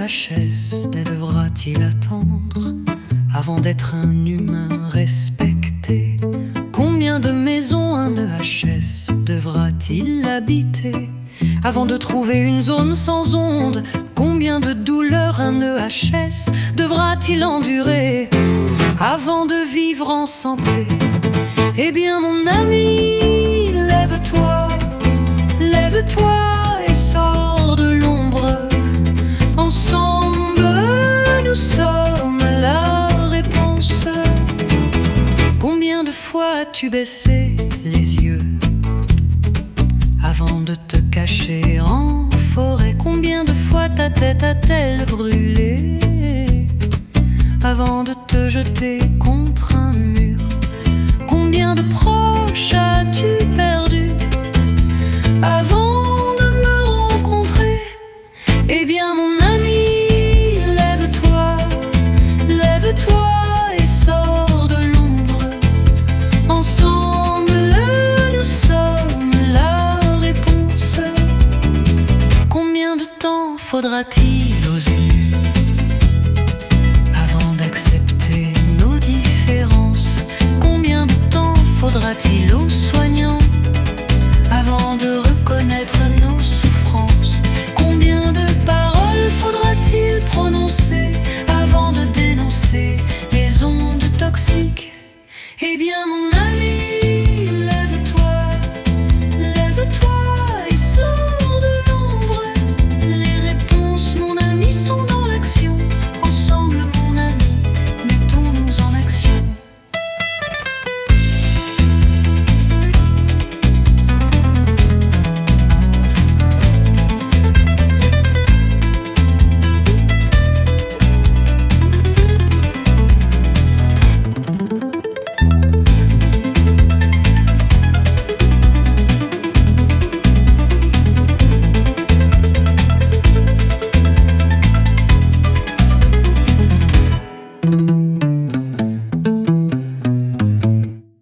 EHS devra-t-il attendre avant d'être un humain respecté? Combien de maisons un EHS devra-t-il habiter avant de trouver une zone sans onde? Combien de douleurs un EHS devra-t-il endurer avant de vivre en santé? Eh bien mon ami, lève-toi, lève-toi et sors de l'ombre. Ensemble, nous sommes la réponse. Combien de fois as-tu baissé les yeux avant de te cacher en forêt? Combien de fois ta tête a-t-elle brûlé avant de te jeter contre un mur? Combien de proches as-tu perdu avant de me rencontrer? Eh bien mon ami, lève-toi, lève-toi et sors de l'ombre. Ensemble, nous sommes la réponse. Combien de temps faudra-t-il aux élus avant d'accepter nos différences? Combien de temps faudra-t-il aux